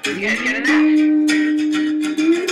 You guys getting that?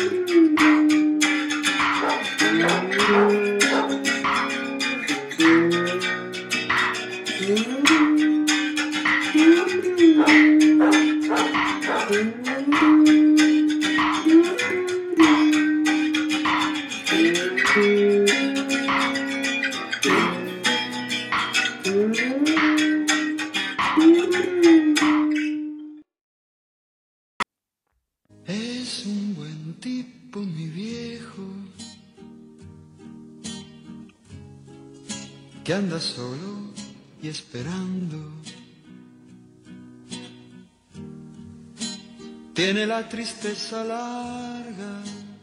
Es un buen tipo, mi viejo, que anda solo y esperando. Tiene la tristeza larga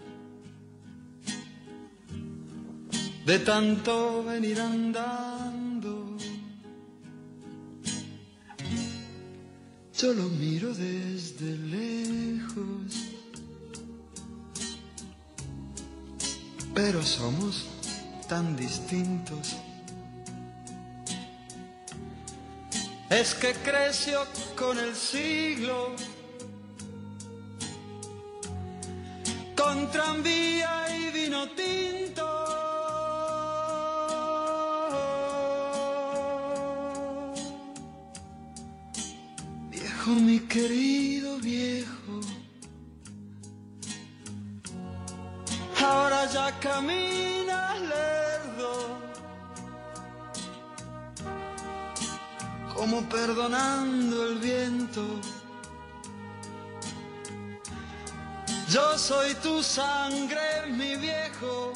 de tanto venir andando. Yo lo miro desde lejos, pero somos tan distintos. Es que creció con el siglo, con tranvía y vino tinto. Viejo, mi querido viejo, ahora ya caminas lerdo, como perdonando el viento. Yo soy tu sangre, mi viejo,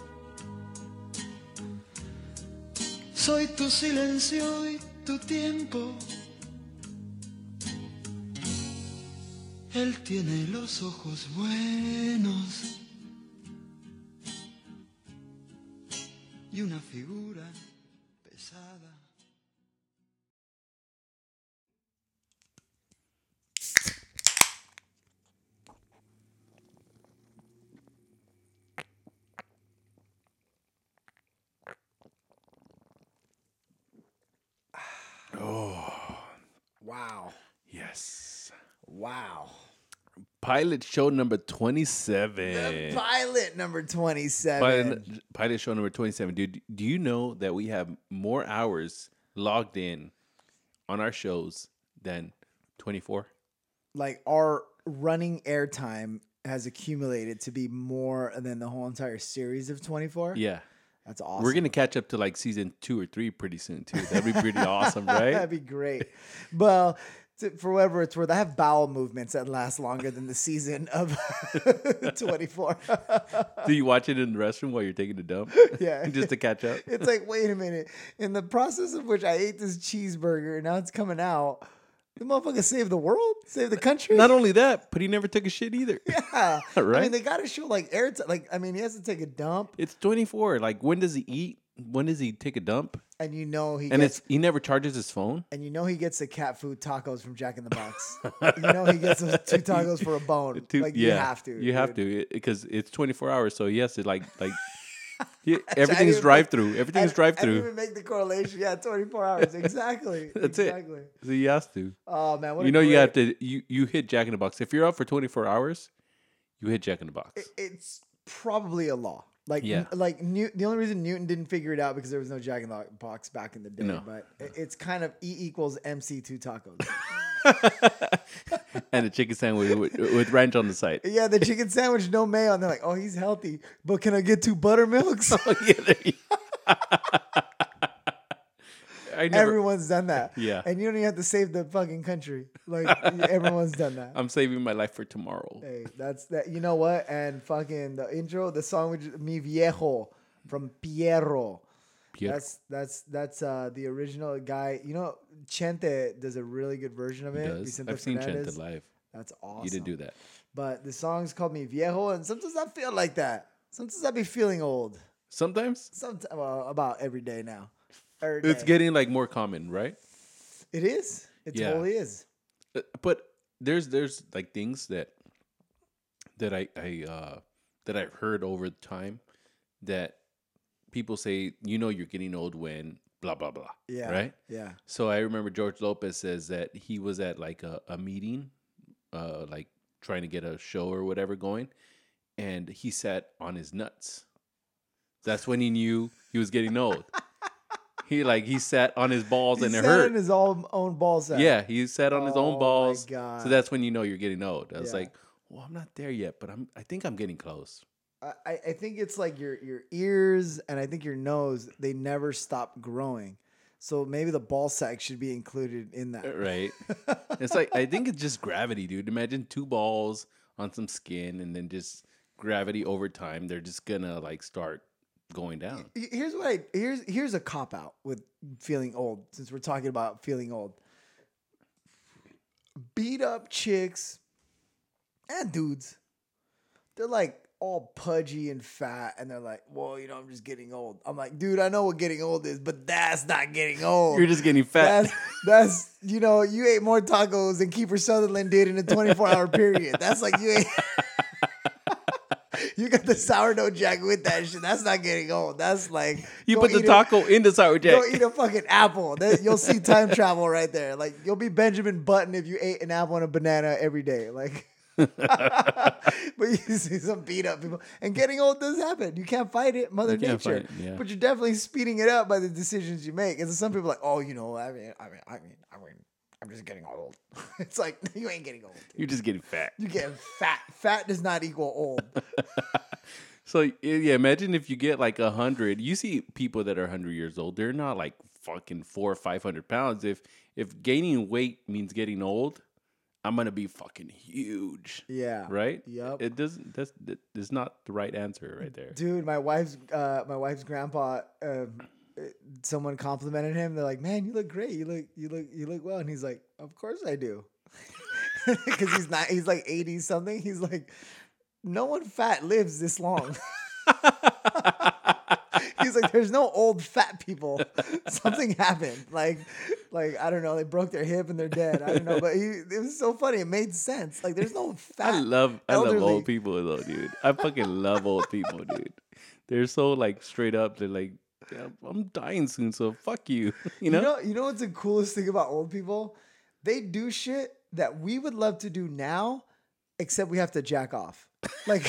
soy tu silencio y tu tiempo. Él tiene los ojos buenos y una figura pesada. Wow. Yes. Wow. Pilot show number 27. The pilot number 27. Pilot show number 27. Dude, do you know that we have more hours logged in on our shows than 24? Like our running airtime has accumulated to be more than the whole entire series of 24. Yeah. That's awesome. We're going to catch up to like season 2 or 3 pretty soon, too. That'd be pretty awesome, right? That'd be great. Well, for whatever it's worth, I have bowel movements that last longer than the season of 24. Do you watch it in the restroom while you're taking a dump? Yeah. Just to catch up? It's like, wait a minute. In the process of which I ate this cheeseburger and now it's coming out, the motherfucker saved the world? Saved the country? Not only that, but he never took a shit either. Yeah. Right? I mean, they got to show like airtime. Like, I mean, he has to take a dump It's 24. Like, when does he eat? When does he take a dump? and you know he And gets... he never charges his phone? And you know he gets the cat food tacos from Jack in the Box. You know he gets those 2 tacos for a bone. You have to. You have dude. to because it's 24 hours. So he has to everything is drive through. Everything is drive I didn't through. even make the correlation. Yeah, 24 hours. Exactly. That's exactly. it. So he has to. Oh man, what You a know you great- have to. You hit Jack in the Box. If you're out for 24 hours, you hit Jack in the Box. It's probably a law. Like, Yeah. The only reason Newton didn't figure it out because there was no Jack in the Box back in the day. No. But it's kind of E equals MC 2 tacos. And a chicken sandwich with ranch on the side. Yeah, the chicken sandwich, no mayo. And they're like, oh, he's healthy. But can I get 2 buttermilks? I never, Everyone's done that. Yeah. And you don't even have to save the fucking country. Like, everyone's done that. I'm saving my life for tomorrow. Hey, that's that. You know what? And fucking the intro, the song which Mi Viejo from Piero. Piero. That's the original guy. You know, Chente does a really good version of He it. does. Vicente I've seen Fernandez. Chente live. That's awesome. You didn't do that. But the song's called Mi Viejo, and sometimes I feel like that. Sometimes I be feeling old. Sometimes Sometimes, well, about every day now. Every it's day. getting like more common, right? It is. It Yeah. totally is. But there's like things that I've heard over time that people say, you're getting old when blah blah blah. Yeah. Right. Yeah. So I remember George Lopez says that he was at like a meeting, like trying to get a show or whatever going, and he sat on his nuts. That's when he knew he was getting old. He sat on his balls and it sat hurt. on his own ball sack. Yeah, he sat on his Oh own my balls. God. So that's when you know you're getting old. I was Yeah. like, well, I'm not there yet, but I think I'm getting close. I think it's like your ears and I think your nose, they never stop growing. So maybe the ball sack should be included in that. Right. It's like, I think it's just gravity, dude. Imagine 2 balls on some skin and then just gravity over time. They're just gonna like start going down. Here's a cop out with feeling old, since we're talking about feeling old. Beat up chicks and dudes, they're like all pudgy and fat, and they're like, well, I'm just getting old. I'm like, dude, I know what getting old is, but that's not getting old. You're just getting fat. That's you ate more tacos than Kiefer Sutherland did in a 24-hour period. That's like you ate. You got the sourdough jack with that shit. That's not getting old. That's like You go put the eat taco in the sour jack. Go eat a fucking apple. You'll see time travel right there. Like you'll be Benjamin Button if you ate an apple and a banana every day. Like, but you see some beat up people. And getting old does happen. You can't fight it, Mother can't Nature. fight it, yeah. But you're definitely speeding it up by the decisions you make. And so some people are like, oh, I'm just getting old. It's like you ain't getting old. Dude. You're just getting fat. You're getting fat. Fat does not equal old. So yeah, imagine if you get like 100. You see people that are 100 years old. They're not like fucking 400 or 500 pounds. If gaining weight means getting old, I'm gonna be fucking huge. Yeah. Right. Yep. It doesn't. That's not the right answer right there. Dude, my wife's grandpa. Someone complimented him. They're like, "Man, you look great. You look well." And he's like, "Of course I do," because he's not. He's like 80 something. He's like, "No one fat lives this long." He's like, "There's no old fat people. Something happened. Like I don't know. They broke their hip and they're dead. I don't know." But it was so funny. It made sense. Like there's no fat. I love elderly. old people though, dude. I fucking love old people, dude. They're so like straight up. They're like, yeah, I'm dying soon, so fuck you. You know? You know what's the coolest thing about old people? They do shit that we would love to do now, except we have to jack off. Like,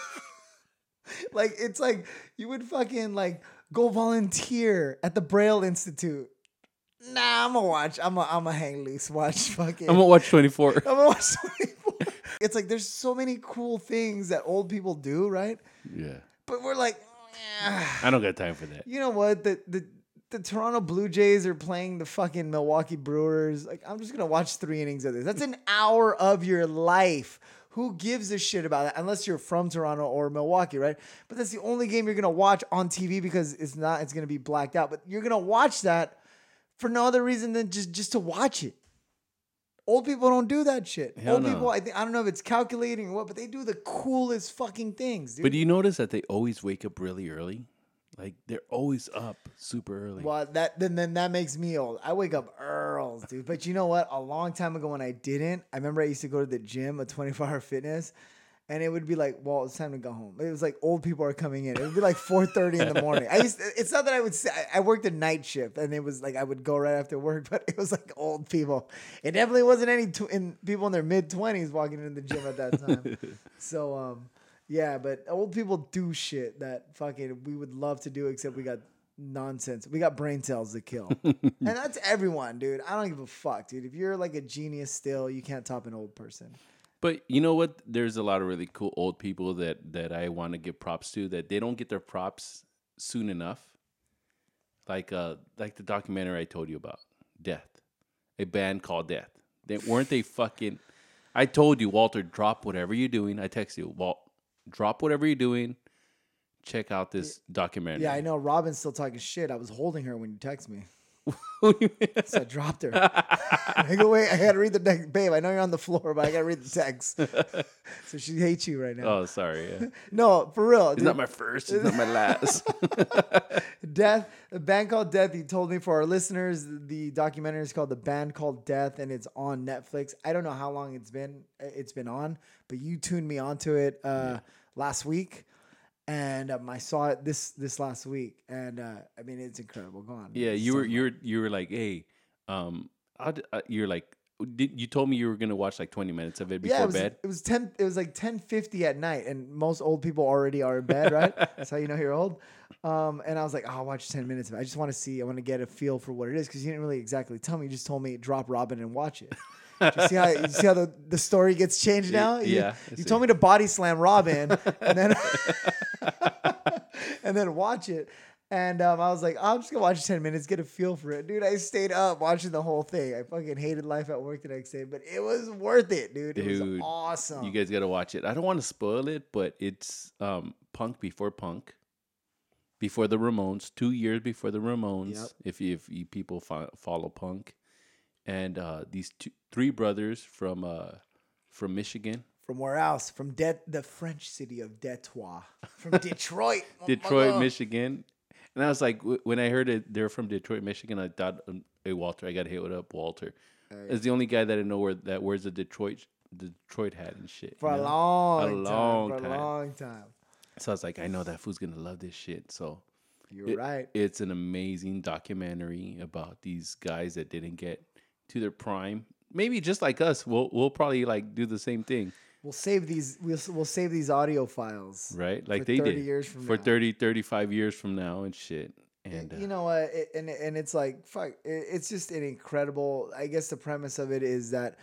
like it's like you would fucking like go volunteer at the Braille Institute. Nah, I'm gonna watch. I'm gonna hang loose. Watch fucking. I'm gonna watch 24. I'm gonna watch 24. It's like there's so many cool things that old people do, right? Yeah. But we're like, I don't got time for that. you know what? The Toronto Blue Jays are playing the fucking Milwaukee Brewers. Like, I'm just gonna watch 3 innings of this. That's an hour of your life. Who gives a shit about that? Unless you're from Toronto or Milwaukee, right? But that's the only game you're gonna watch on TV because it's gonna be blacked out. But you're gonna watch that for no other reason than just to watch it. Old people don't do that shit. Hell Old no. people, I don't know if it's calculating or what, but they do the coolest fucking things, dude. But do you notice that they always wake up really early? Like they're always up super early. Well, then that makes me old. I wake up early, dude. But you know what? A long time ago when I didn't, I remember I used to go to the gym, a 24-hour fitness, and it would be like, well, it's time to go home. It was like old people are coming in. It would be like 4:30 in the morning. It's not that I would say, I worked a night shift, and it was like I would go right after work, but it was like old people. It definitely wasn't any people in their mid-20s walking into the gym at that time. So, yeah, but old people do shit that fucking we would love to do, except we got nonsense. We got brain cells to kill. And that's everyone, dude. I don't give a fuck, dude. If you're like a genius still, you can't top an old person. But you know what? There's a lot of really cool old people that I want to give props to that they don't get their props soon enough. Like the documentary I told you about, Death, a band called Death. Weren't they fucking? I told you, Walter, drop whatever you're doing. I text you, Walt, drop whatever you're doing. Check out this documentary. Yeah, I know. Robin's still talking shit. I was holding her when you text me. So I dropped her. I go, wait, I gotta read the text. Babe, I know you're on the floor, but I gotta read the text. So she hates you right now. Oh, sorry. Yeah. No, for real. It's not my first. It's not my last. Death, a band called Death. He told me for our listeners, the documentary is called The Band Called Death, and it's on Netflix. I don't know how long it's been on, but you tuned me onto it last week. And I saw it this last week, and I mean it's incredible. Go on. Yeah, you were like, hey, you're like, you told me you were gonna watch like 20 minutes of it before Yeah, bed. it was 10. It was like 10:50 at night, and most old people already are in bed, right? That's how you know you're old. And I was like, oh, I'll watch 10 minutes of it. I just want to see. I want to get a feel for what it is because you didn't really exactly tell me. You just told me drop Robin and watch it. You see how the story gets changed now? Yeah, I You see. told me to body slam Robin and then and then watch it. And I was like, I'm just gonna watch 10 minutes, get a feel for it, dude. I stayed up watching the whole thing. I fucking hated life at work the next day, but it was worth it, dude. It was Dude, awesome. You guys gotta watch it. I don't want to spoil it, but it's punk, before the Ramones, 2 years before the Ramones. Yep. If you people follow punk, and these three brothers from Michigan, From where else? From the French city of Detroit. From Detroit. Detroit, motherfucker. Michigan. And I was like, when I heard it, they're from Detroit, Michigan. I thought, hey Walter, I got to hit up Walter. It's the only guy that I know that wears the Detroit hat and shit. For you a know? long time. long time. So I was like, I know that fool's gonna love this shit. So You're right. It's an amazing documentary about these guys that didn't get to their prime. Maybe just like us, we'll probably like do the same thing, We'll save these audio files. right? Like For they 30 did years from for now. 30, 35 years from now and shit. And You know what? And it's like fuck. It's just an incredible. I guess the premise of it is that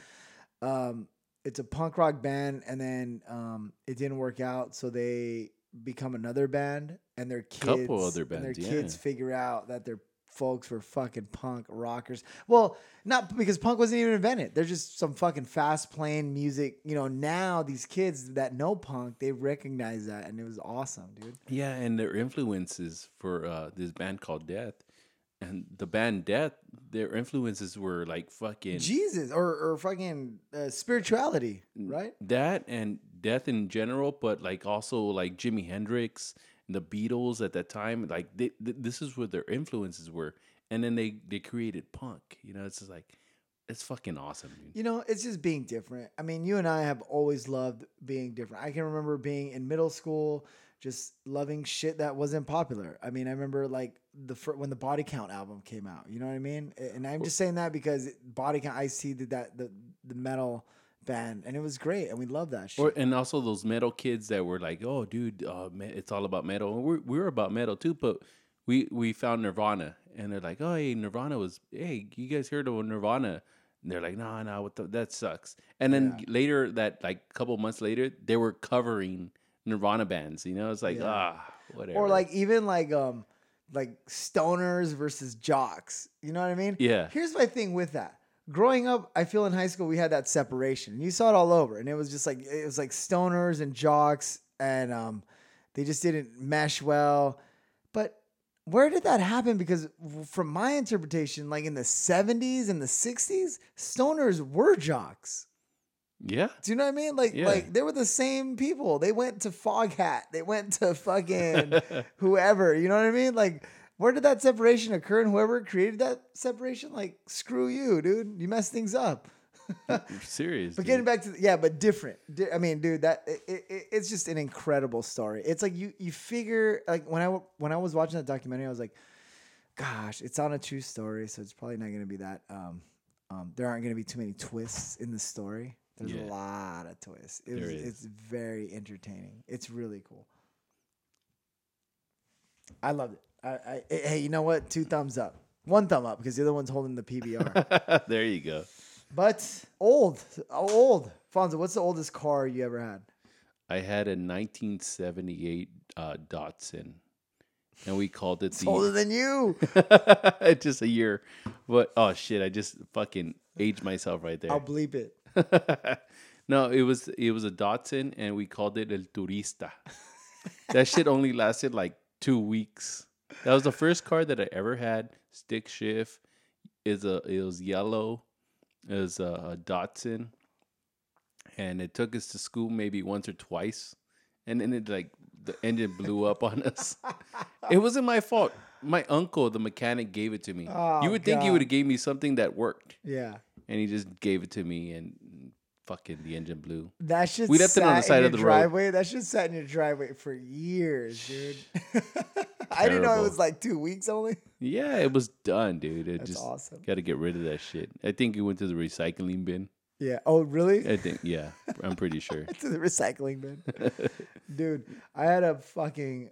it's a punk rock band, and then it didn't work out, so they become another band, and their kids, Couple other and their bands, yeah. kids figure out that their folks were fucking punk rockers. Well, not because punk wasn't even invented. They're just some fucking fast playing music. You know, now these kids that know punk, they recognize that, and it was awesome, dude. yeah, and their influences for this band called Death, and the band Death, their influences were like fucking Jesus or fucking spirituality, right? that and Death in general, but like also like Jimi Hendrix and the Beatles at that time. Like this is what their influences were, and then they created punk. You know, it's just like it's fucking awesome, dude. You know, it's just being different. I mean, you and I have always loved being different. I can remember being in middle school, just loving shit that wasn't popular. I mean, I remember like when the Body Count album came out. You know what I mean? And I'm just saying that because Body Count, Ice-T did that the metal band, and it was great, and we love that shit. And also those metal kids that were like, "Oh, dude, it's all about metal." And we're about metal too, but we found Nirvana, and they're like, "Oh, hey, Nirvana was. Hey, you guys heard of Nirvana?" And they're like, "No, that sucks." And then later, that like couple months later, they were covering Nirvana bands. You know, it's like whatever. Or like even like stoners versus jocks. You know what I mean? Yeah. Here's my thing with that. Growing up, I feel in high school we had that separation. You saw it all over, and it was like stoners and jocks, and they just didn't mesh well. But where did that happen? Because from my interpretation, like in the 70s and the 60s, stoners were jocks. yeah. Do you know what I mean? Like, Yeah. like they were the same people. They went to Foghat. They went to fucking whoever. You know what I mean? Like, where did that separation occur? And whoever created that separation, like, screw you, dude. You messed things up. Serious. But dude. getting back to but different. I mean, dude, that it's just an incredible story. It's like you figure like when I was watching that documentary, I was like, gosh, it's on a true story, so it's probably not going to be that. There aren't going to be too many twists in the story. There's Yeah. a lot of twists. There is. It's very entertaining. It's really cool. I loved it. Hey, you know what? 2 thumbs up. 1 thumb up because the other one's holding the PBR. There you go. But old. Fonzo, what's the oldest car you ever had? I had a 1978 Datsun, and we called it It's older than you. just a year. But oh shit, I just fucking aged myself right there. I'll bleep it. No, it was a Datsun, and we called it El Turista. That shit only lasted like 2 weeks. That was the first car that I ever had. Stick shift. It was yellow. It was a Datsun, and it took us to school maybe once or twice, and then it like the engine blew up on us. It wasn't my fault. My uncle, the mechanic, gave it to me. Oh, You would think he God. would have gave me something that worked, Yeah. and he just gave it to me, and fucking the engine blew. That shit We left it on the sat side in of your the road. driveway. That shit sat in your driveway for years, dude. I didn't know it terrible. was like 2 weeks only. Yeah, it was done, dude. It That's just awesome. got to get rid of that shit. I think it went to the recycling bin. Yeah. Oh, really? I think, yeah, I'm pretty sure. To the recycling bin. Dude, I had a fucking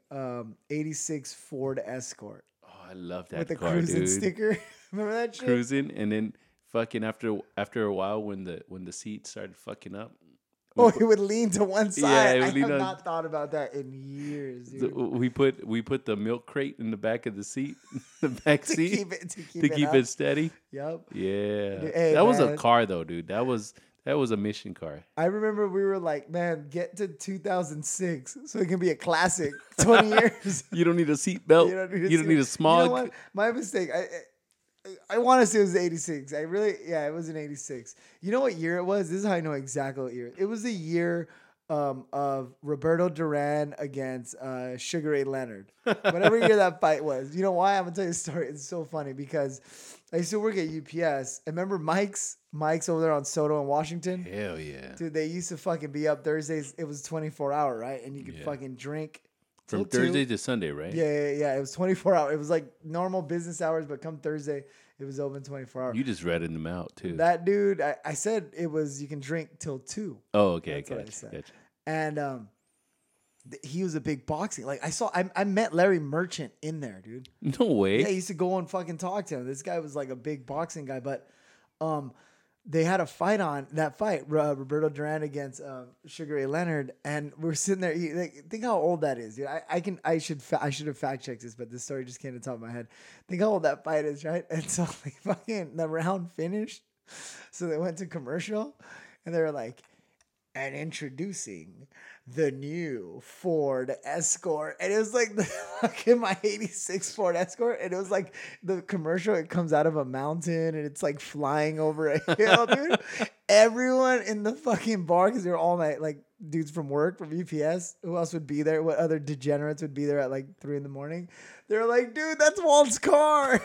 86 Ford Escort Oh, I love that with a car, cruising dude. sticker. Remember that shit? Cruising, and then fucking after a while, when the seat started fucking up, Oh, it would lean to one Yeah, side. it I would lean have on- not thought about that in years, dude. we put the milk crate in the back of the seat, the back to seat, keep it, to keep to it, keep up. it steady. Yep. Yeah, Hey, that was a man. car though, dude. That was a mission car. I remember we were like, man, get to 2006 so it can be a classic. 20 years. You don't need a seat belt. You don't need a smog. You know what? My mistake. I want to say it was 86. It was in 86. You know what year it was? This is how I know exactly what year. It was the year of Roberto Duran against Sugar Ray Leonard. Whatever year that fight was. You know why? I'm going to tell you a story. It's so funny because I used to work at UPS. And remember Mike's over there on Soto in Washington? Hell yeah. Dude, they used to fucking be up Thursdays. It was 24 hour, right? And you could Yeah. fucking drink. From till 2. Thursday to Sunday, right? Yeah. It was 24 hours. It was like normal business hours, but come Thursday, it was open 24 hours. You just ratted them out too. That dude, I said it was you can drink till 2. Oh, okay, That's what I gotcha, said. gotcha. And he was a big boxing. Like I met Larry Merchant in there, dude. No way. Yeah, I used to go and fucking talk to him. This guy was like a big boxing guy, but they had a fight on that fight, Roberto Duran against Sugar Ray Leonard, and we're sitting there. Think how old that is, dude. I should have fact checked this, but this story just came to the top of my head. Think how old that fight is, right? And so like fucking the round finished, so they went to commercial, and they were like, and introducing the new Ford Escort. And it was like the fucking my 86 Ford Escort. And it was like the commercial, it comes out of a mountain and it's like flying over a hill, dude. Everyone in the fucking bar, because they were all night, like dudes from work, from UPS. Who else would be there? What other degenerates would be there at like 3 a.m? They're like, dude, that's Walt's car.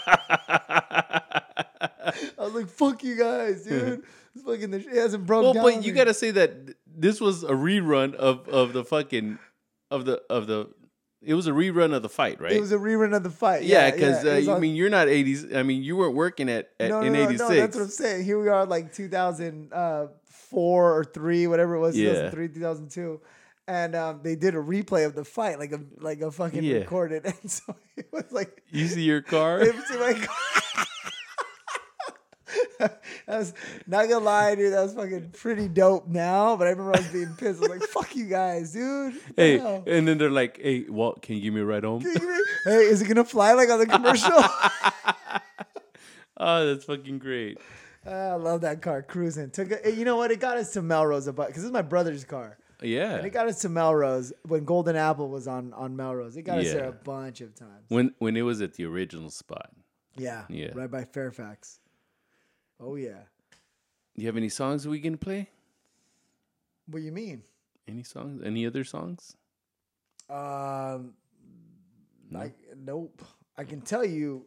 I was like, fuck you guys, dude. This fucking it hasn't broke Well, down. but you gotta say that this was a rerun of the fucking of the. It was a rerun of the fight, right? It was a rerun of the fight. Yeah, because it was I on- mean, you're not 80s. I mean, you weren't working in no, 86. that's what I'm saying. Here we are, like 2004 or 3, whatever it was, Yeah. 2003, 2002, and they did a replay of the fight, like a fucking Yeah. recorded, and so it was like You see your car? it was like. I was not gonna lie, dude. That was fucking pretty dope now, but I remember I was being pissed. I was like, "Fuck you guys, dude." Hey, Wow. and then they're like, "Hey, Walt, can you give me a ride home?" Hey, is it gonna fly like on the commercial? Oh, that's fucking great. I love that car cruising. You know what? It got us to Melrose because this is my brother's car, Yeah. and it got us to Melrose when Golden Apple was on Melrose. It got us there Yeah. a bunch of times. When it was at the original spot. Yeah, Yeah. right by Fairfax. Oh yeah. Do you have any songs we can play? What do you mean? Any songs? Any other songs? No. No? Nope. I can tell you.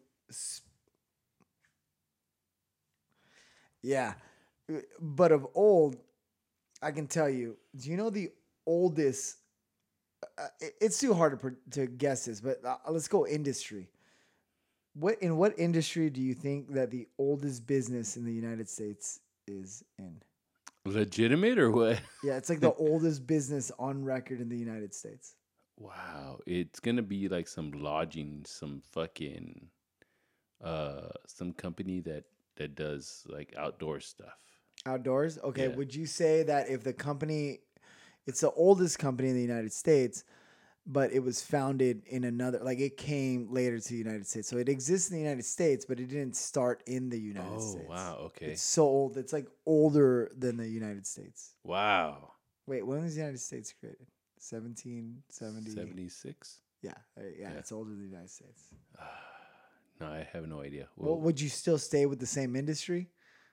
Yeah, but of old, I can tell you. Do you know the oldest? It's too hard to guess this, but let's go industry. In what industry do you think that the oldest business in the United States is in? Legitimate or what? Yeah, it's like the oldest business on record in the United States. Wow, it's gonna be like some lodging, some fucking, some company that does like outdoor stuff. Outdoors? Okay. Yeah. Would you say that if the company, it's the oldest company in the United States, but it was founded in another, like it came later to the United States. So it exists in the United States, but it didn't start in the United States. Oh wow, okay, It's so old. It's like older than the United States. wow, Wait, when was the United States created? 1770. 76. Yeah. It's older than the United States. No, I have no idea. Well, would you still stay with the same industry?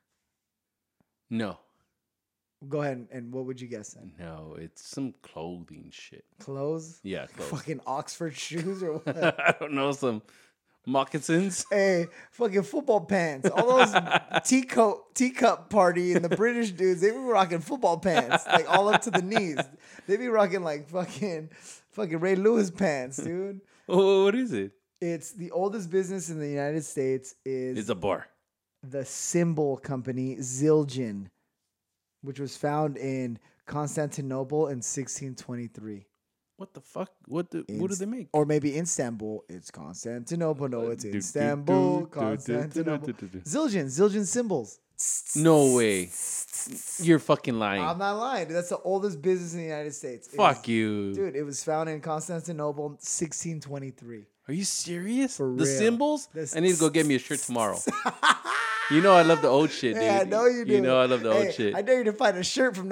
No, Go ahead and what would you guess then? no, it's some clothing shit. Clothes? Yeah, clothes. Fucking Oxford shoes or what? I don't know, some moccasins. Hey, fucking football pants. All those teacup party and the British dudes, they be rocking football pants, like all up to the knees. They be rocking like fucking Ray Lewis pants, dude. Oh, what is it? It's the oldest business in the United States is It's a bar. the Symbol Company, Zildjian, which was found in Constantinople in 1623. What the fuck? What do they make? Or maybe Istanbul. It's Constantinople. No, it's Do, do, Istanbul. do, do, Constantinople. do, do, do, do. Zildjian symbols. No way. You're fucking lying. I'm not lying. Dude. That's the oldest business in the United States. Fuck you. Dude, it was founded in Constantinople in 1623. Are you serious? For the real. symbols? The I need to go get me a shirt tomorrow. You know I love the old shit, dude. Yeah, I know you do. You know I love the old Hey, shit. I dare you to find a shirt from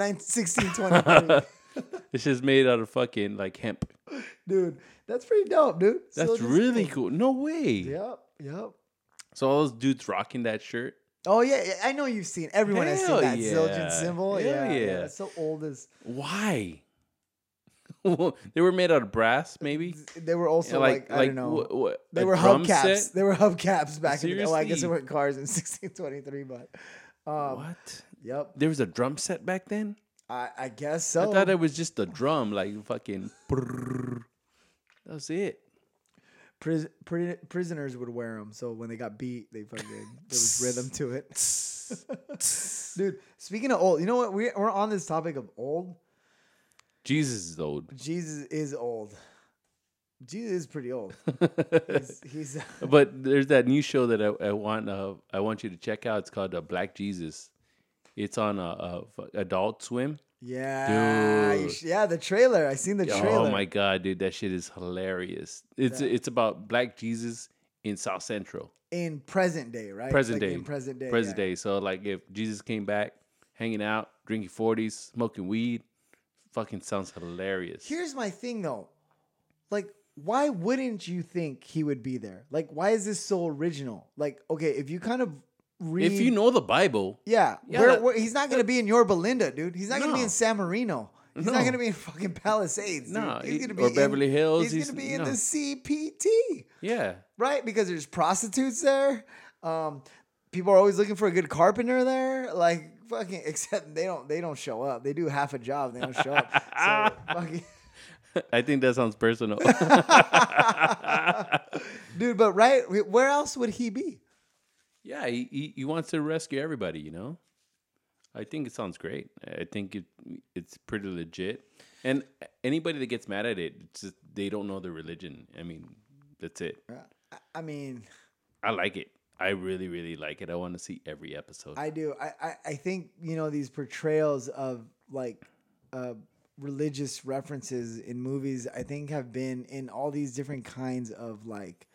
1623. It's just made out of fucking like hemp. Dude, that's pretty dope, dude. That's Zildjian really symbol. cool. No way. Yep. So all those dudes rocking that shirt. Oh yeah, I know you've seen. Everyone has seen Hell that yeah. Zildjian symbol. Hell yeah. It's so old as. Why? They were made out of brass, maybe. They were also like I don't know. What, They a were drum hubcaps. set? They were hubcaps back in the day. Well, I guess Seriously? they weren't cars in 1623, but What? yep. There was a drum set back then. I guess so. I thought it was just a drum, like fucking. Brrr. That was it. Prisoners would wear them, so when they got beat, there was rhythm to it. Dude, speaking of old, you know what? We're on this topic of old. Jesus is old. Jesus is old. Jesus is pretty old. He's But there's that new show that I want you to check out. It's called Black Jesus. It's on Adult Swim. yeah, Dude. yeah. The trailer. I seen the trailer. Oh my god, dude, that shit is hilarious. It's about Black Jesus in South Central. In present day, right? Present Like day. In present day. Present yeah. day. So like if Jesus came back, hanging out, drinking 40s, smoking weed, fucking sounds hilarious. Here's my thing though. Like, why wouldn't you think he would be there? Like, why is this so original? Like, okay, if you kind of read, If you know the Bible, yeah, Yeah, he's not gonna be in Yorba Linda, dude. He's not gonna be No. in San Marino. He's No. not gonna be in fucking Palisades. Dude. No, he's gonna be or Beverly Hills. He's gonna be in no. the CPT, Yeah. right? Because there's prostitutes there. People are always looking for a good carpenter there. Like fucking, except they don't show up. They do half a job. They don't show up. So fucking. I think that sounds personal. Dude, but right, where else would he be? Yeah, he wants to rescue everybody, you know? I think it sounds great. I think it's pretty legit. And anybody that gets mad at it, it's just, they don't know the religion. I mean, that's it. I mean, I like it. I really, really like it. I want to see every episode. I do. I think, these portrayals of like religious references in movies, I think have been in all these different kinds of like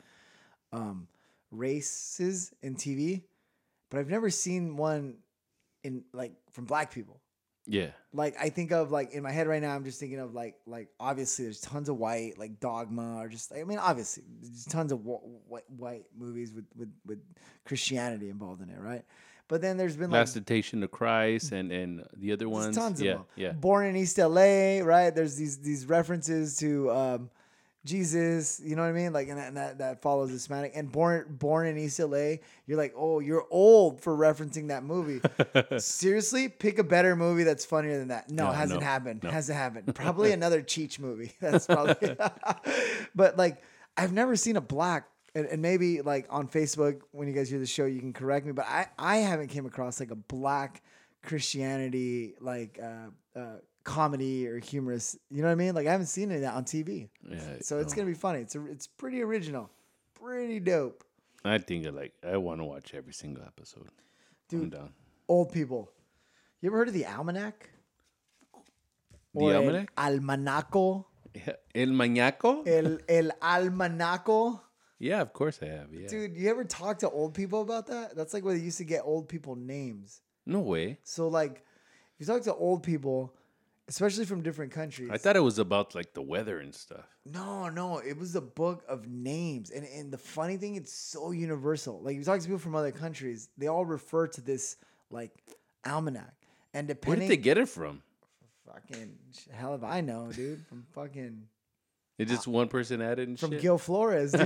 races in TV, but I've never seen one in like from black people. Yeah. Like I think of like in my head right now, I'm just thinking of like obviously there's tons of white like Dogma or just obviously there's tons of white movies with Christianity involved in it, right? But then there's been like Last Temptation of Christ and the other there's ones. tons of yeah, them. yeah. Born in East LA, right? There's these references to Jesus, you know what I mean? Like, and that follows Hispanic. And born in East LA, you're like, oh, you're old for referencing that movie. Seriously, pick a better movie that's funnier than that. No, hasn't happened. No. Hasn't happened. Probably another Cheech movie. That's probably. But like, I've never seen a black. And maybe like on Facebook when you guys hear the show, you can correct me. But I haven't came across like a black Christianity like comedy or humorous. You know what I mean? Like I haven't seen any of that on TV. Yeah, So it's gonna be funny. It's pretty original, pretty dope. I think I want to watch every single episode. Dude. I'm down. Old people. You ever heard of the Almanac? The Or Almanac? El Almanaco. Yeah. El Mañaco? El Almanaco. Yeah, of course I have. Yeah. Dude, you ever talk to old people about that? That's like where they used to get old people names. No way. So like, if you talk to old people, especially from different countries. I thought it was about like the weather and stuff. No, it was a book of names, and the funny thing, it's so universal. Like you talk to people from other countries, they all refer to this like almanac, and Where depending, did they get it from? fucking hell if I know, dude, from fucking It just one person added and from shit. Gil Flores, dude.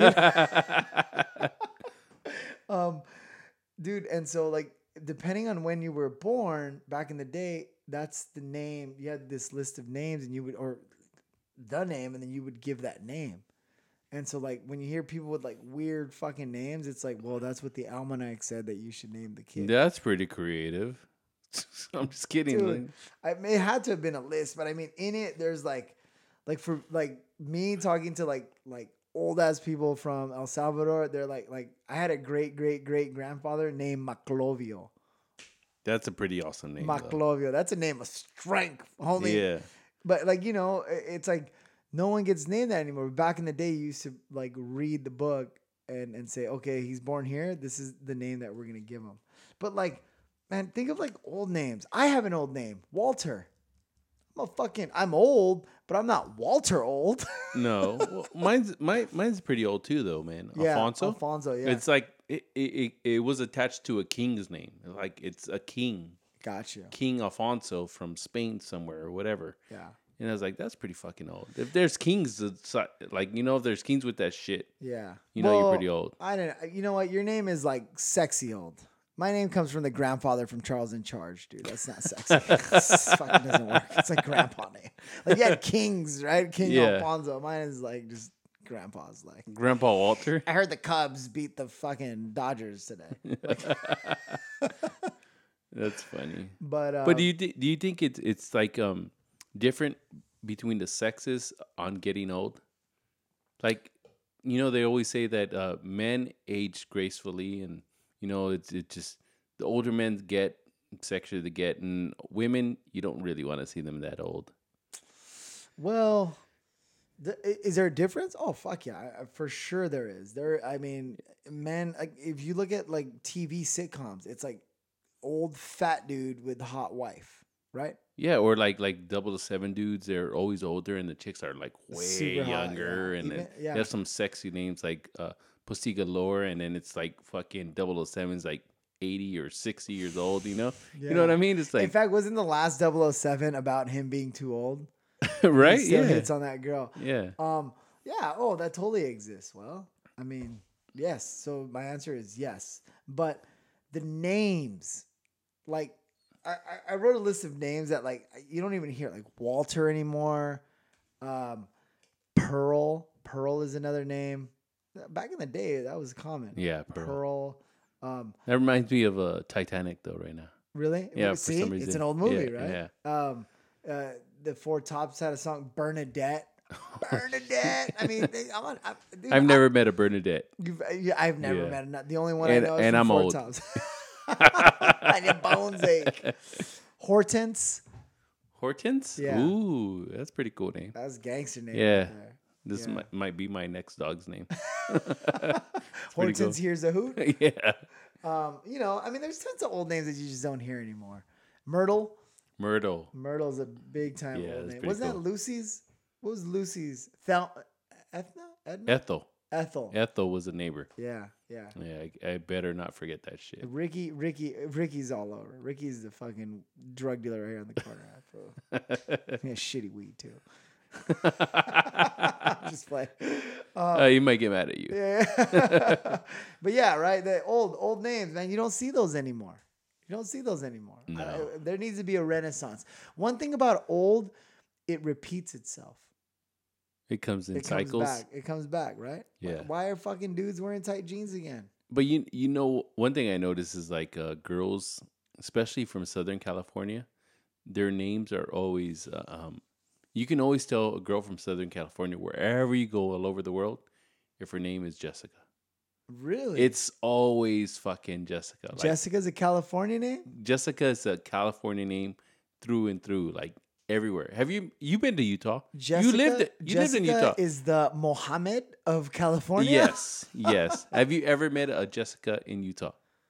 Dude, and so like depending on when you were born back in the day, that's the name. You had this list of names, and you would or the name, and then you would give that name. And so, like, when you hear people with like weird fucking names, it's like, well, that's what the almanac said that you should name the kid. That's pretty creative. I'm just kidding. Dude, it had to have been a list, but I mean, in it, there's like for like me talking to like old ass people from El Salvador. They're like I had a great grandfather named Maclovio. That's a pretty awesome name. Though. Maclovio. That's a name of strength, homie. Yeah. But like, you know, it's like no one gets named that anymore. Back in the day, you used to like read the book and say, okay, he's born here. This is the name that we're gonna give him. But like, man, think of like old names. I have an old name, Walter. I'm old, but I'm not Walter old. No, well, mine's pretty old too, though, man. Yeah, Alfonso. yeah. It's like it was attached to a king's name. Like it's a king. Gotcha. King Alfonso from Spain somewhere or whatever. Yeah. And I was like, that's pretty fucking old. If there's kings, like, you know, if there's kings with that shit, Yeah. you know you're pretty old. I don't. You know what? Your name is like sexy old. My name comes from the grandfather from Charles in Charge, dude. That's not sexy. This fucking doesn't work. It's like grandpa name. Like you had kings, right? King Yeah. Alfonso. Mine is like just grandpa's like. Grandpa Walter. I heard the Cubs beat the fucking Dodgers today. Like, That's funny. but Do you think it's like different between the sexes on getting old? Like, you know, they always say that men age gracefully, and you know, it's just the older men get sexier they get, and women, you don't really want to see them that old. well, is there a difference? Oh fuck yeah, for sure there is. I mean, men. Like, if you look at like TV sitcoms, it's like old fat dude with hot wife, right? Yeah, or like 007 dudes, they're always older, and the chicks are like way Super hot, younger, yeah. and Even- then yeah. they have some sexy names like Pussy Galore, and then it's like fucking 007's like 80 or 60 years old, you know? You know what I mean? It's In like, fact, wasn't the last 007 about him being too old? right? He still Yeah. hits on that girl. Yeah. Yeah. Oh, that totally exists. Well, I mean, yes. So my answer is yes. But the names, like, I wrote a list of names that like you don't even hear, like Walter anymore. Pearl is another name. Back in the day, that was common. Yeah, Pearl. Pearl. That reminds me of Titanic, though, right now. Really? Yeah, for See, some reason. it's an old movie, Yeah, right? The Four Tops had a song, Bernadette. Bernadette. I mean, dude, I've never met a Bernadette. I've never Yeah. met. The only one And- I know is and from I'm Four old. Tops. And your bones ache. Hortense. Hortense? Yeah. Ooh, that's a pretty cool name. That's gangster name. Yeah. Right there. This Yeah. might be my next dog's name. Hortense hears a hoot. Yeah. You know, I mean, there's tons of old names that you just don't hear anymore. Myrtle. Myrtle. Myrtle's a big time Yeah, old that's name. pretty Wasn't cool. that Lucy's? What was Lucy's? Edna? Ethel. Ethel. Ethel was a neighbor. Yeah. Yeah, I better not forget that shit. Rickey's all over. Rickey's the fucking drug dealer right here on the corner. He has shitty weed too. Just play. He might get mad at you. Yeah. But yeah, right. The old names, man. You don't see those anymore. No. There needs to be a renaissance. One thing about old, it repeats itself. It comes in It cycles. comes back. It comes back, right? Yeah. Why are fucking dudes wearing tight jeans again? But you know, one thing I notice is like girls, especially from Southern California, their names are always. You can always tell a girl from Southern California wherever you go all over the world if her name is Jessica. Really? It's always fucking Jessica. Like, Jessica's a California name? Jessica is a California name through and through, like everywhere. Have you been to Utah? Jessica, you lived in Jessica Utah. is the Mohammed of California? Yes. Have you ever met a Jessica in Utah?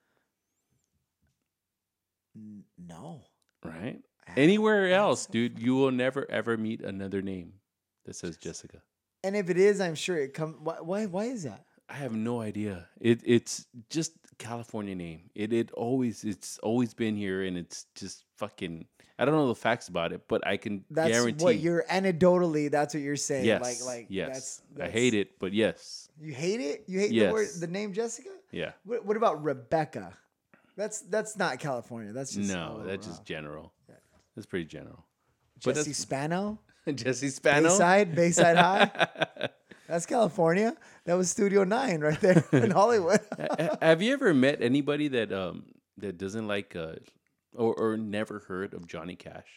No. Right? Anywhere else, dude, you will never ever meet another name that says Jessica. And if it is, I'm sure it comes. Why is that? I have no idea. It's just California name. It's always been here, and it's just fucking. I don't know the facts about it, but I can That's guarantee. what you're anecdotally. That's what you're saying. Yes, Like yes. That's, I hate it, but yes, You hate it. You hate Yes. the name Jessica. yeah. What about Rebecca? That's not California. That's just No, all that's around. just general. That's pretty general. But Jesse Spano. Jesse Spano. Bayside High. That's California. That was Studio 9 right there in Hollywood. Have you ever met anybody that that doesn't like or never heard of Johnny Cash?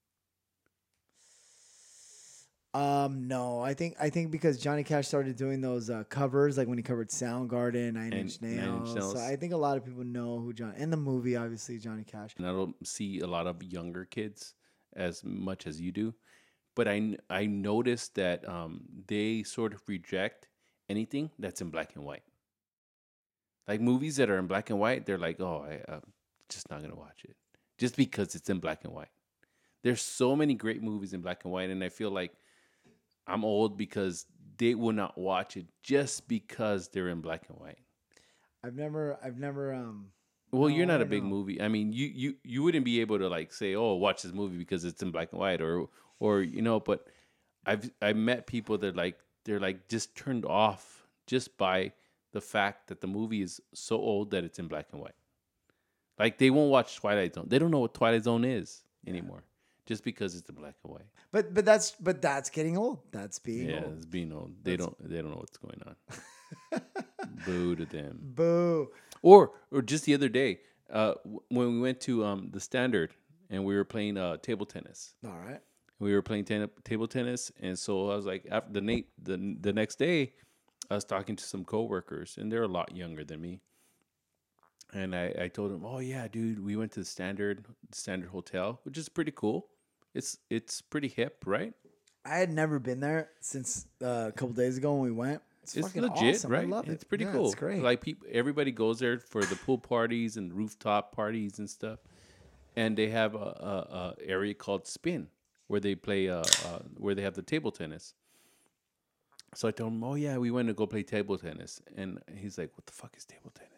No, I think because Johnny Cash started doing those covers, like when he covered Soundgarden, Nine Inch Nine Inch Nails. Nails. So I think a lot of people know who John in the movie, obviously Johnny Cash. And I don't see a lot of younger kids as much as you do, but I noticed that they sort of reject anything that's in black and white. Like movies that are in black and white, they're like, oh, I'm just not gonna watch it, just because it's in black and white. There's so many great movies in black and white, and I feel like I'm old because they will not watch it just because they're in black and white. I've never Well, No, you're I not a don't big know. movie. I mean, you wouldn't be able to like say, "Oh, watch this movie because it's in black and white," or you know. But I've met people that they're like just turned off just by the fact that the movie is so old that it's in black and white. Like they won't watch Twilight Zone. They don't know what Twilight Zone is anymore, just because it's in black and white. But that's getting old. That's being Yeah, old. it's being old. They don't know what's going on. Boo to them. Boo. Or just the other day, when we went to the Standard and we were playing table tennis. All right. We were playing table tennis, and so I was like, after the next day, I was talking to some coworkers, and they're a lot younger than me. And I told them, oh yeah, dude, we went to the Standard Hotel, which is pretty cool. It's pretty hip, right? I had never been there since a couple days ago when we went. It's fucking legit, awesome. right? I love it. It's pretty Yeah, cool. It's great. Like everybody goes there for the pool parties and rooftop parties and stuff. And they have a area called Spin where they play where they have the table tennis. So I told him, oh yeah, we went to go play table tennis, and he's like, what the fuck is table tennis?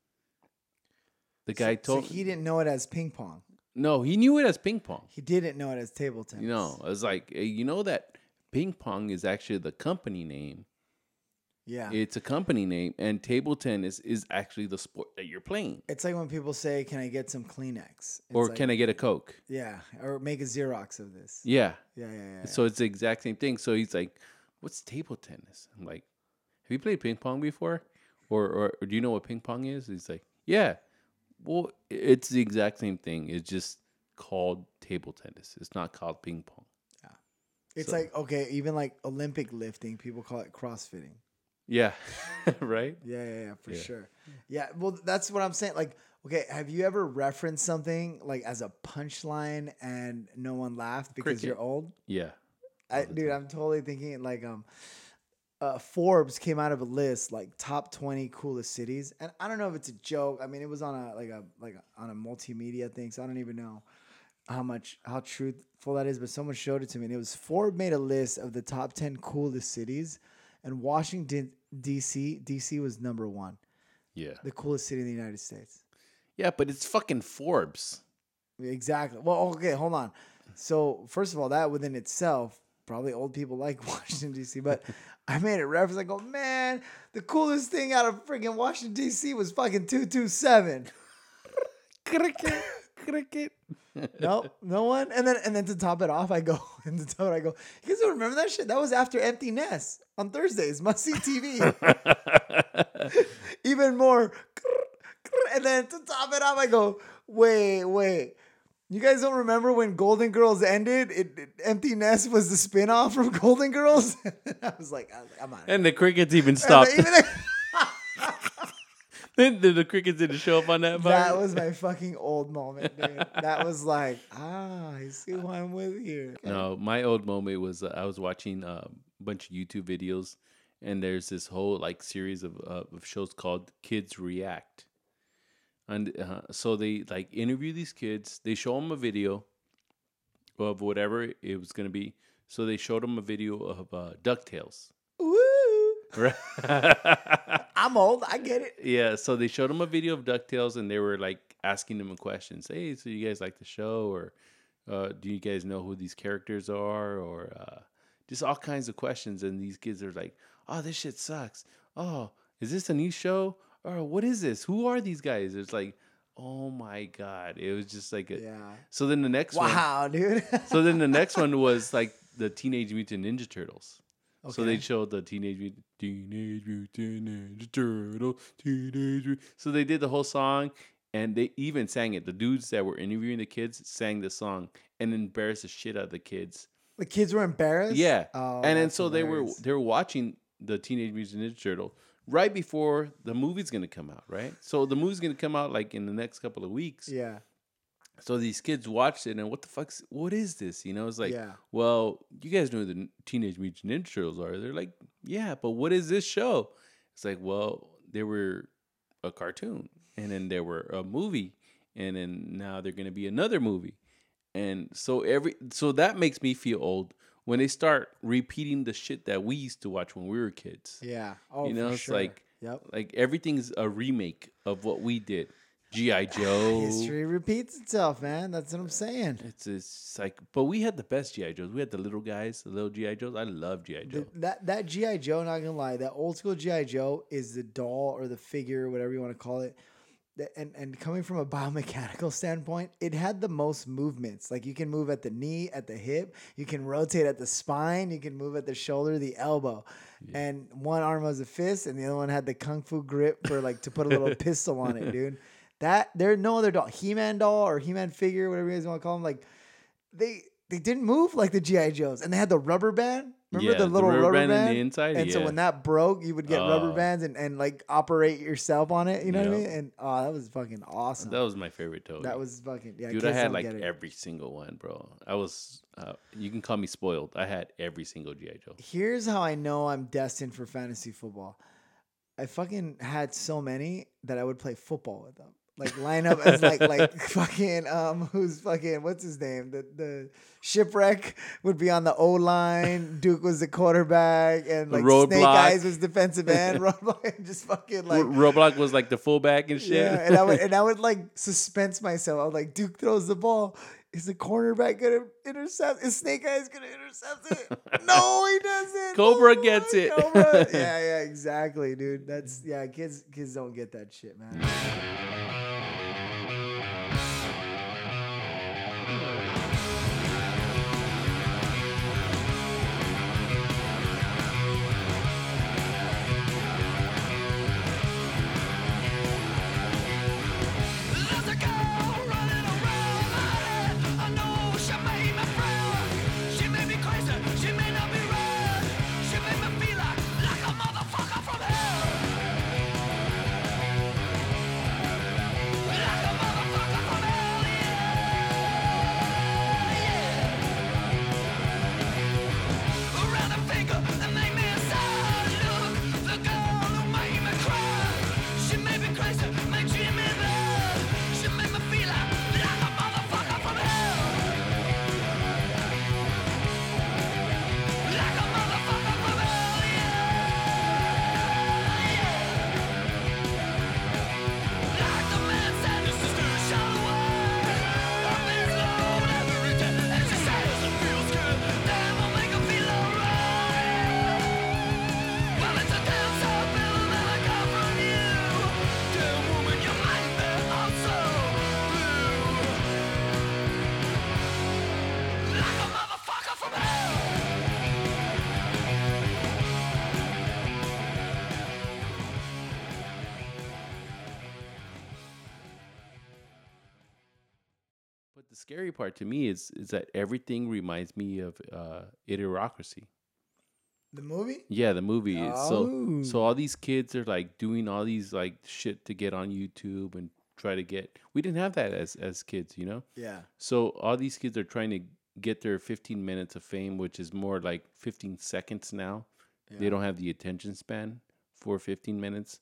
The guy so told he didn't know it as ping pong. no, he knew it as ping pong. He didn't know it as table tennis. You know, I was like, hey, you know that ping pong is actually the company name. Yeah. It's a company name, and table tennis is actually the sport that you're playing. It's like when people say, "Can I get some Kleenex?" Or can I get a Coke? Yeah, or make a Xerox of this. Yeah. Yeah. So it's the exact same thing. So he's like, what's table tennis? I'm like, have you played ping pong before? Or do you know what ping pong is? He's like, yeah. Well, it's the exact same thing. It's just called table tennis. It's not called ping pong. It's So- like, okay, even like Olympic lifting, people call it CrossFitting. Yeah. Right? Yeah, for Yeah. sure. Yeah, well, that's what I'm saying. Like, okay, have you ever referenced something like as a punchline and no one laughed because Cricket. you're old? Yeah. Dude, I'm totally thinking like Forbes came out of a list like top 20 coolest cities, and I don't know if it's a joke. I mean, it was on on a multimedia thing, so I don't even know how truthful that is. But someone showed it to me, and it was Forbes made a list of the top 10 coolest cities, and Washington DC was number 1, Yeah. the coolest city in the United States. Yeah, but it's fucking Forbes. Exactly. Well, okay, hold on. So first of all, that within itself, probably old people like Washington D.C. But I made a reference. I go, man, the coolest thing out of freaking Washington D.C. was fucking 227. Cricket. Nope, no one. And then to top it off, I go, you guys don't remember that shit? That was after Empty Nest on Thursdays, must see TV. Even more. And then to top it off, I go, wait. You guys don't remember when Golden Girls ended? Empty Nest was the spinoff from Golden Girls. I was like, I'm on it. And the crickets even stopped. Even Then the crickets didn't show up on that part. that was my fucking old moment, dude. That was like, I see who I'm with here. No, my old moment was I was watching a bunch of YouTube videos, and there's this whole like series of shows called Kids React, and so they like interview these kids. They show them a video of whatever it was gonna be. So they showed them a video of DuckTales. Woo! Right? I'm old. I get it. Yeah, so they showed them a video of DuckTales, and they were like asking them questions. Hey, so you guys like the show, or do you guys know who these characters are, or just all kinds of questions. And these kids are like, "Oh, this shit sucks. Oh, is this a new show? Or what is this? Who are these guys?" It's like, oh my god, it was just like a. Yeah. So then the next one. Wow, dude. So then the next one was like the Teenage Mutant Ninja Turtles. So they showed the Teenage Mutant Ninja Turtle, So they did the whole song, and they even sang it. The dudes that were interviewing the kids sang the song and embarrassed the shit out of the kids. The kids were embarrassed. Yeah, Oh, and then that's so hilarious. they were watching the Teenage Mutant Ninja Turtle right before the movie's gonna come out, right? So the movie's gonna come out like in the next couple of weeks. Yeah. So these kids watched it and what is this? You know, it's like, Yeah. well, you guys know who the Teenage Mutant Ninja Turtles are. They're like, yeah, but what is this show? It's like, well, they were a cartoon, and then there were a movie, and then now they're gonna be another movie. And so that makes me feel old when they start repeating the shit that we used to watch when we were kids. Yeah. Oh, You know, for it's sure. like Yep. like everything's a remake of what we did. G.I. Joe. History repeats itself, man. That's what I'm saying. It's like, but we had the best G.I. Joes. We had the little guys, the little G.I. Joes. I love G.I. Joe. That GI Joe, not gonna lie, that old school GI Joe is the doll or the figure, whatever you want to call it. And coming from a biomechanical standpoint, it had the most movements. Like you can move at the knee, at the hip, you can rotate at the spine, you can move at the shoulder, the elbow. Yeah. And one arm was a fist, and the other one had the kung fu grip for like to put a little pistol on it, dude. There's no other doll, He-Man doll or He-Man figure, whatever you guys want to call them. Like they didn't move like the GI Joes, and they had the rubber band. Remember the little rubber band in the inside? And so when that broke, you would get rubber bands and like operate yourself on it. You know what I mean? And that was fucking awesome. That was my favorite toy. That was fucking dude. I had like every single one, bro. I was. You can call me spoiled. I had every single GI Joe. Here's how I know I'm destined for fantasy football. I fucking had so many that I would play football with them. Like line up as like fucking who's fucking what's his name? The Shipwreck would be on the O line. Duke was the quarterback, and like Snake Eyes was defensive end. Roadblock just fucking like Roadblock was like the fullback and shit. Yeah, and I would like suspense myself. I was like, Duke throws the ball. Is the cornerback gonna intercept? Is Snake Eyes gonna intercept it? No, he doesn't. Cobra gets it. Cobra. Yeah, exactly, dude. That's kids don't get that shit, man. But the scary part to me is that everything reminds me of Idiocracy. The movie? Yeah, the movie. Oh. So all these kids are like doing all these like shit to get on YouTube and try to get. We didn't have that as kids, you know. Yeah. So all these kids are trying to get their 15 minutes of fame, which is more like 15 seconds now. Yeah. They don't have the attention span for 15 minutes.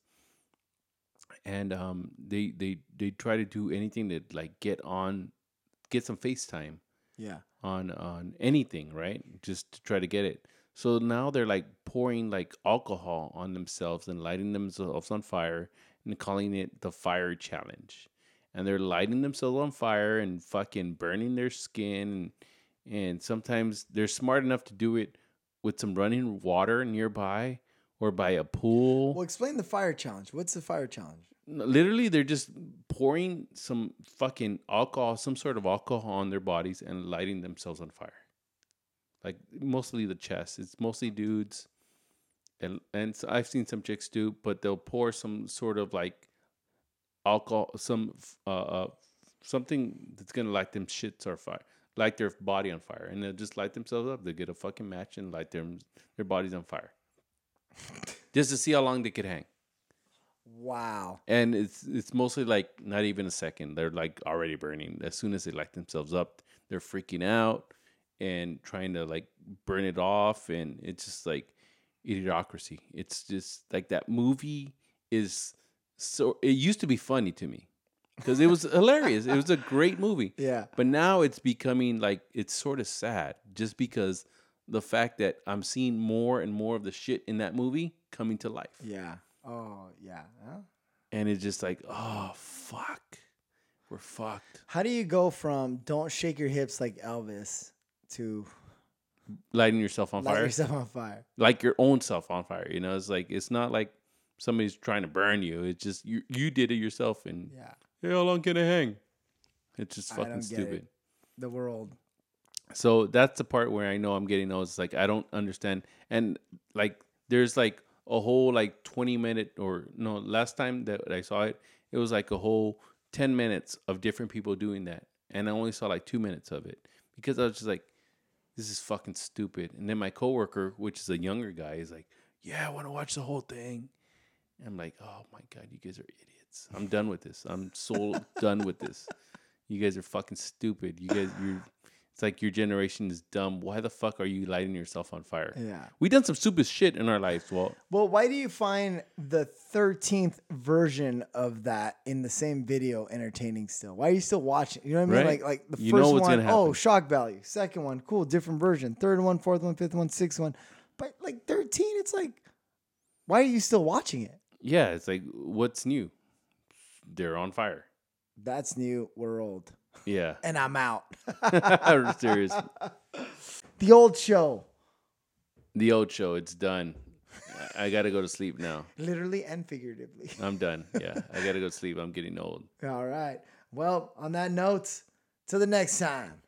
And they try to do anything to like get some FaceTime. Yeah. On anything, right? Just to try to get it. So now they're like pouring like alcohol on themselves and lighting themselves on fire and calling it the fire challenge. And they're lighting themselves on fire and fucking burning their skin. And sometimes they're smart enough to do it with some running water nearby or by a pool. Well, explain the fire challenge. What's the fire challenge? Literally, they're just pouring some fucking alcohol, some sort of alcohol on their bodies and lighting themselves on fire. like mostly the chest. It's mostly dudes, and so I've seen some chicks too, but they'll pour some sort of like alcohol, something that's gonna light them shits or fire, light their body on fire, and they'll just light themselves up. They get a fucking match and light their bodies on fire, just to see how long they could hang. Wow. And it's mostly like not even a second. They're like already burning. As soon as they light themselves up, they're freaking out and trying to like burn it off. And it's just like idiocracy. It's just like that movie is so. It used to be funny to me because it was hilarious. It was a great movie. Yeah. But now it's becoming like it's sort of sad just because the fact that I'm seeing more and more of the shit in that movie coming to life. Yeah. Oh, yeah. Huh? And it's just like, oh, fuck. We're fucked. How do you go from don't shake your hips like Elvis to Lighting yourself on light fire. yourself on fire? Like your own self on fire. You know, it's like, it's not like somebody's trying to burn you. It's just, you did it yourself. And, Yeah. hey, how long can I hang? It's just I fucking don't get stupid. it. The world. So that's the part where I know I'm getting those. It's like, I don't understand. And like, there's like a whole like 20-minute or no, last time that I saw it, it was like a whole 10 minutes of different people doing that. And I only saw like 2 minutes of it because I was just like, this is fucking stupid. And then my coworker, which is a younger guy, is like, yeah, I want to watch the whole thing. And I'm like, oh my God, you guys are idiots. I'm done with this. I'm so done with this. You guys are fucking stupid. It's like your generation is dumb. Why the fuck are you lighting yourself on fire? Yeah. We done some stupid shit in our lives, Walt. Well, why do you find the 13th version of that in the same video entertaining still? Why are you still watching? You know what I mean? Right. Like the You first know what's one, gonna happen. oh, shock value. Second one, cool, different version. Third one, fourth one, fifth one, sixth one. But like 13, it's like, why are you still watching it? Yeah, it's like, what's new? They're on fire. That's new. We're old. Yeah. And I'm out. Serious. The old show. The old show, it's done. I got to go to sleep now. Literally and figuratively. I'm done. Yeah, I got to go to sleep. I'm getting old. All right. Well, on that note, till the next time.